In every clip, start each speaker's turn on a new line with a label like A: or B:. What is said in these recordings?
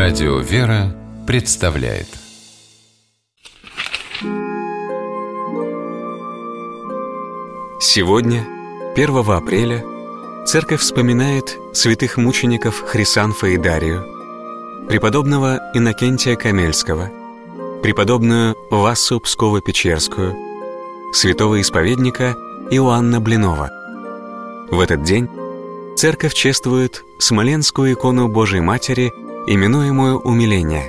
A: Радио «Вера» представляет.
B: Сегодня, 1 апреля, Церковь вспоминает святых мучеников Хрисанфа и Дарию, преподобного Иннокентия Камельского, преподобную Вассу Псково-Печерскую, святого исповедника Иоанна Блинова. В этот день Церковь чествует смоленскую икону Божией Матери, именуемую «Умиление».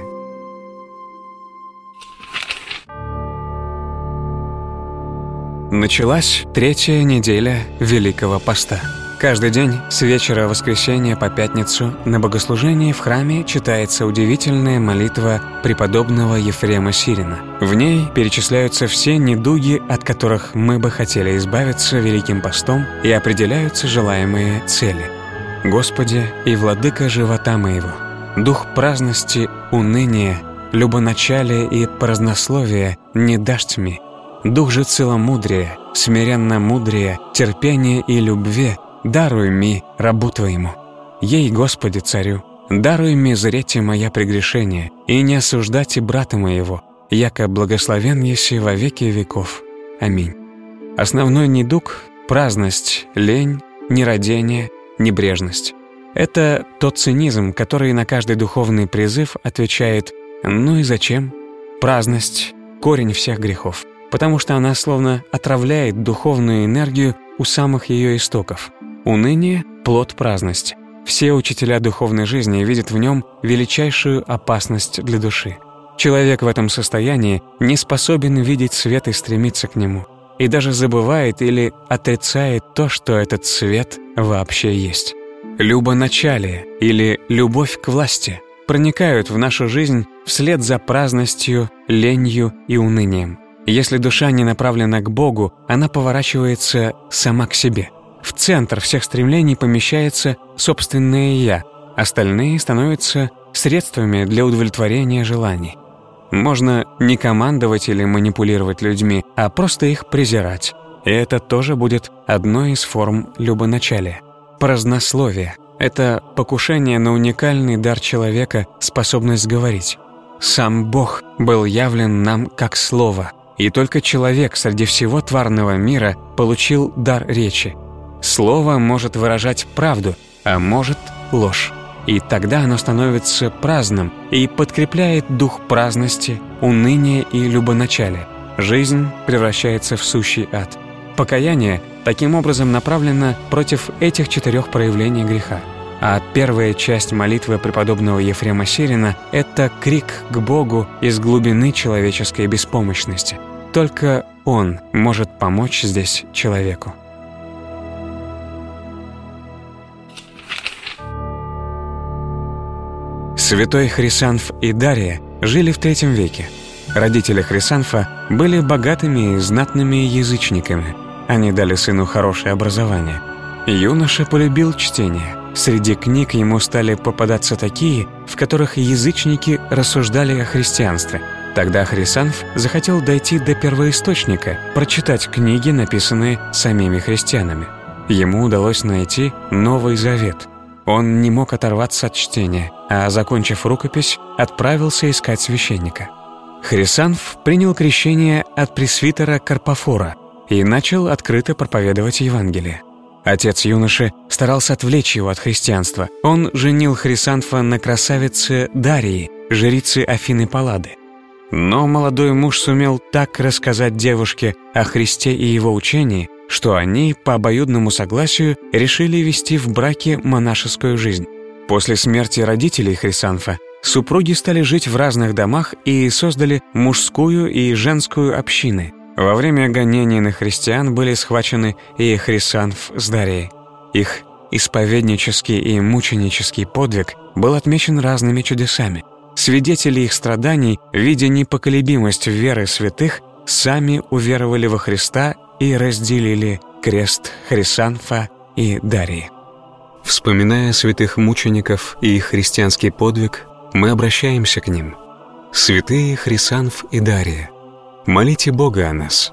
B: Началась 3-я неделя Великого Поста. Каждый день с вечера воскресенья по пятницу на богослужении в храме читается удивительная молитва преподобного Ефрема Сирина. В ней перечисляются все недуги, от которых мы бы хотели избавиться Великим Постом, и определяются желаемые цели. «Господи и владыка живота моего, дух праздности, уныния, любоначалия и празднословия не дашь тьме, дух же целомудрия, смиренно мудрия, терпения и любви даруй ми, рабу Твоему. Ей, Господи, Царю, даруй ми зрете моя прегрешение, и не осуждайте брата моего, яко благословен еси во веки веков. Аминь». Основной недуг – праздность, лень, нерадение, небрежность. Это тот цинизм, который на каждый духовный призыв отвечает «ну и зачем?». Праздность – корень всех грехов, потому что она словно отравляет духовную энергию у самых ее истоков. Уныние – плод праздности. Все учителя духовной жизни видят в нем величайшую опасность для души. Человек в этом состоянии не способен видеть свет и стремиться к нему, и даже забывает или отрицает то, что этот свет вообще есть. Любоначалие или любовь к власти проникают в нашу жизнь вслед за праздностью, ленью и унынием. Если душа не направлена к Богу, она поворачивается сама к себе. В центр всех стремлений помещается собственное «я», остальные становятся средствами для удовлетворения желаний. Можно не командовать или манипулировать людьми, а просто их презирать. И это тоже будет одной из форм любоначалия. Празднословие – это покушение на уникальный дар человека, способность говорить. Сам Бог был явлен нам как Слово, и только человек среди всего тварного мира получил дар речи. Слово может выражать правду, а может – ложь. И тогда оно становится праздным и подкрепляет дух праздности, уныния и любоначалия. Жизнь превращается в сущий ад. Покаяние таким образом направлено против этих 4 проявлений греха. А первая часть молитвы преподобного Ефрема Сирина – это крик к Богу из глубины человеческой беспомощности. Только Он может помочь здесь человеку. Святой Хрисанф и Дария жили в III веке. Родители Хрисанфа были богатыми и знатными язычниками. Они дали сыну хорошее образование. Юноша полюбил чтение. Среди книг ему стали попадаться такие, в которых язычники рассуждали о христианстве. Тогда Хрисанф захотел дойти до первоисточника, прочитать книги, написанные самими христианами. Ему удалось найти Новый Завет. Он не мог оторваться от чтения, а, закончив рукопись, отправился искать священника. Хрисанф принял крещение от пресвитера Карпофора и начал открыто проповедовать Евангелие. Отец юноши старался отвлечь его от христианства. Он женил Хрисанфа на красавице Дарии, жрице Афины Паллады. Но молодой муж сумел так рассказать девушке о Христе и его учении, что они по обоюдному согласию решили вести в браке монашескую жизнь. После смерти родителей Хрисанфа супруги стали жить в разных домах и создали мужскую и женскую общины. Во время гонений на христиан были схвачены и Хрисанф с Дарией. Их исповеднический и мученический подвиг был отмечен разными чудесами. Свидетели их страданий, видя непоколебимость веры святых, сами уверовали во Христа и разделили крест Хрисанфа и Дарии. Вспоминая святых мучеников и их христианский подвиг, мы обращаемся к ним. Святые Хрисанф и Дария, молите Бога о нас.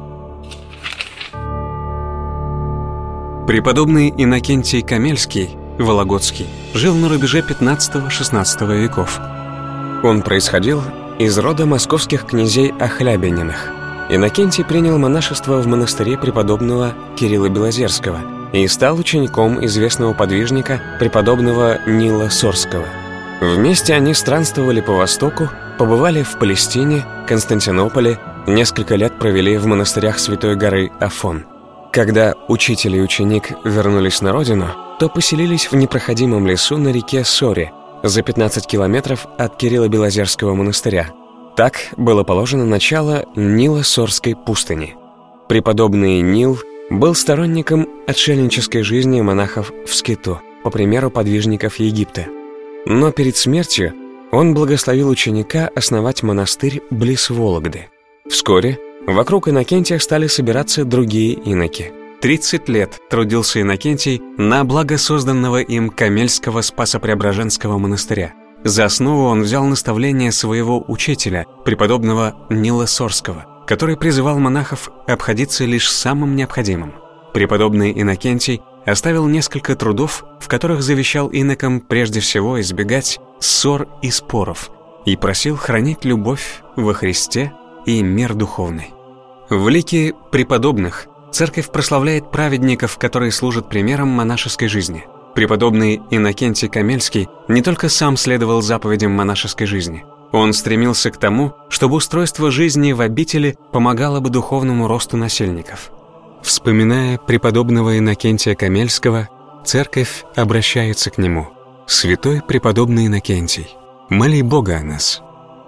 B: Преподобный Иннокентий Камельский Вологодский, жил на рубеже 15-16 веков. Он происходил из рода московских князей Охлябининых. Иннокентий принял монашество в монастыре преподобного Кирилла Белозерского и стал учеником известного подвижника преподобного Нила Сорского. Вместе они странствовали по Востоку, побывали в Палестине, Константинополе, несколько лет провели в монастырях Святой горы Афон. Когда учитель и ученик вернулись на родину, то поселились в непроходимом лесу на реке Соре, за 15 километров от Кирилла-Белозерского монастыря. Так было положено начало Нило-Сорской пустыни. Преподобный Нил был сторонником отшельнической жизни монахов в скиту, по примеру подвижников Египта. Но перед смертью он благословил ученика основать монастырь близ Вологды. Вскоре вокруг Иннокентия стали собираться другие иноки. 30 лет трудился Иннокентий на благо созданного им Камельского Спасо-Преображенского монастыря. За основу он взял наставление своего учителя, преподобного Нила Сорского, который призывал монахов обходиться лишь самым необходимым. Преподобный Иннокентий оставил несколько трудов, в которых завещал инокам прежде всего избегать ссор и споров и просил хранить любовь во Христе и мир духовный. В лике преподобных Церковь прославляет праведников, которые служат примером монашеской жизни. Преподобный Иннокентий Камельский не только сам следовал заповедям монашеской жизни. Он стремился к тому, чтобы устройство жизни в обители помогало бы духовному росту насельников. Вспоминая преподобного Иннокентия Камельского, Церковь обращается к нему: «Святой преподобный Иннокентий, моли Бога о нас».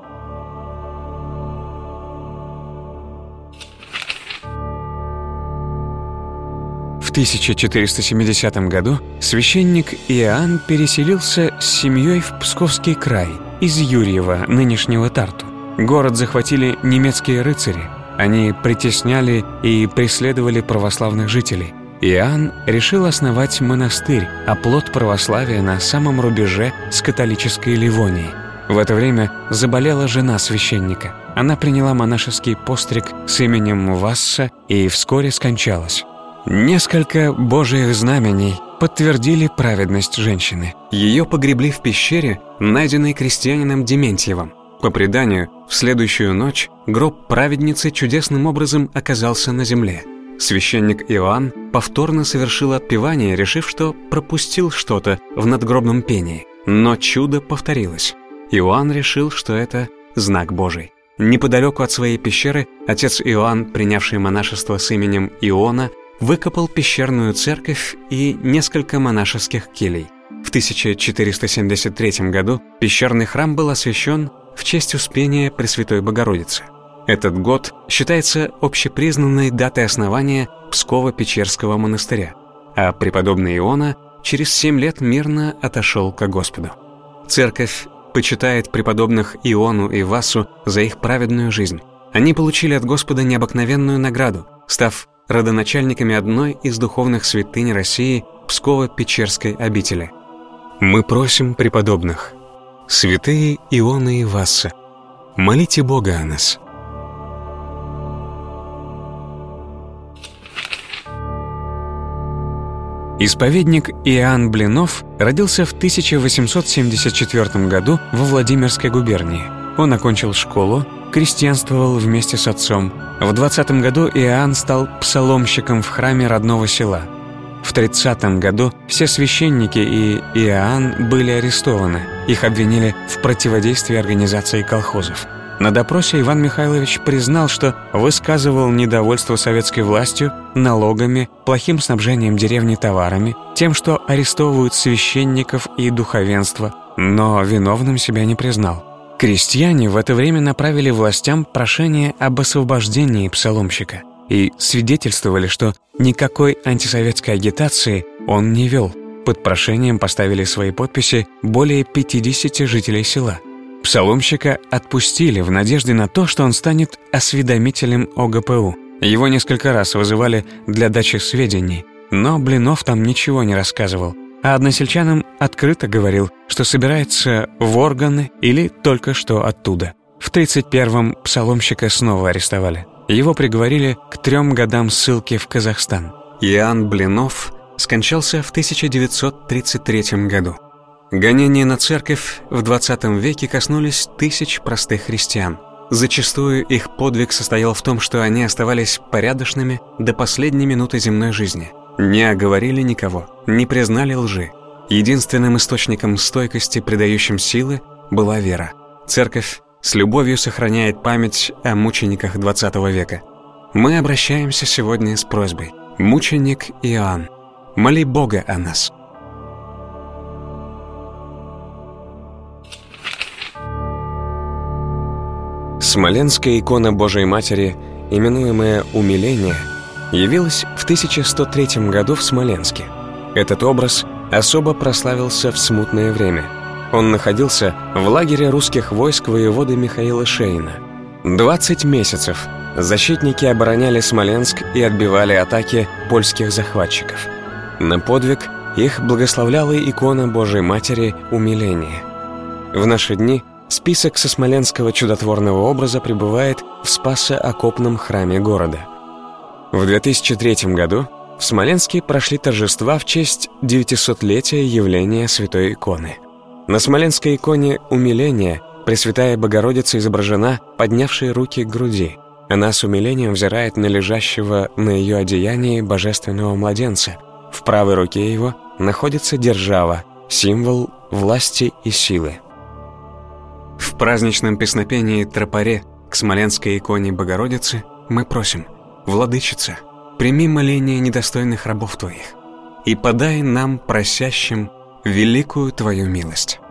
B: В 1470 году священник Иоанн переселился с семьей в Псковский край из Юрьева, нынешнего Тарту. Город захватили немецкие рыцари. Они притесняли и преследовали православных жителей. Иоанн решил основать монастырь, оплот православия на самом рубеже с католической Ливонией. В это время заболела жена священника. Она приняла монашеский постриг с именем Васса и вскоре скончалась. Несколько божьих знамений подтвердили праведность женщины. Ее погребли в пещере, найденной крестьянином Дементьевым. По преданию, в следующую ночь гроб праведницы чудесным образом оказался на земле. Священник Иоанн повторно совершил отпевание, решив, что пропустил что-то в надгробном пении. Но чудо повторилось. Иоанн решил, что это знак Божий. Неподалеку от своей пещеры отец Иоанн, принявший монашество с именем Иона, выкопал пещерную церковь и несколько монашеских келей. В 1473 году пещерный храм был освящен в честь Успения Пресвятой Богородицы. Этот год считается общепризнанной датой основания Псково-Печерского монастыря, а преподобный Иона через 7 лет мирно отошел ко Господу. Церковь почитает преподобных Иону и Васу за их праведную жизнь. Они получили от Господа необыкновенную награду, став родоначальниками одной из духовных святынь России Псково-Печерской обители. Мы просим преподобных: святые Иона и Васса, молите Бога о нас. Исповедник Иоанн Блинов родился в 1874 году во Владимирской губернии. Он окончил школу, крестьянствовал вместе с отцом. В 20 году Иоанн стал псаломщиком в храме родного села. В 30 году все священники и Иоанн были арестованы. Их обвинили в противодействии организации колхозов. На допросе Иван Михайлович признал, что высказывал недовольство советской властью, налогами, плохим снабжением деревни товарами, тем, что арестовывают священников и духовенство, но виновным себя не признал. Крестьяне в это время направили властям прошение об освобождении псаломщика и свидетельствовали, что никакой антисоветской агитации он не вел. Под прошением поставили свои подписи более 50 жителей села. Псаломщика отпустили в надежде на то, что он станет осведомителем ОГПУ. Его несколько раз вызывали для дачи сведений, но Блинов там ничего не рассказывал, а односельчанам открыто говорил, что собирается в органы или только что оттуда. В 31-м псаломщика снова арестовали. Его приговорили к 3 годам ссылки в Казахстан. Иоанн Блинов скончался в 1933 году. Гонения на церковь в XX веке коснулись тысяч простых христиан. Зачастую их подвиг состоял в том, что они оставались порядочными до последней минуты земной жизни, не оговорили никого, не признали лжи. Единственным источником стойкости, придающим силы, была вера. Церковь с любовью сохраняет память о мучениках XX века. Мы обращаемся сегодня с просьбой: мученик Иоанн, моли Бога о нас. Смоленская икона Божией Матери, именуемая «Умиление», явилась в 1103 году в Смоленске. Этот образ особо прославился в смутное время. Он находился в лагере русских войск воеводы Михаила Шейна. 20 месяцев защитники обороняли Смоленск и отбивали атаки польских захватчиков. На подвиг их благословляла икона Божией Матери «Умиление». В наши дни список со смоленского чудотворного образа пребывает в Спасо-Окопном храме города. В 2003 году в Смоленске прошли торжества в честь 900-летия явления святой иконы. На смоленской иконе «Умиление» Пресвятая Богородица изображена, поднявшей руки к груди. Она с умилением взирает на лежащего на ее одеянии божественного младенца. В правой руке его находится держава, символ власти и силы. В праздничном песнопении «Тропаре» к смоленской иконе Богородицы мы просим: «Владычица, прими моление недостойных рабов Твоих и подай нам, просящим, великую Твою милость».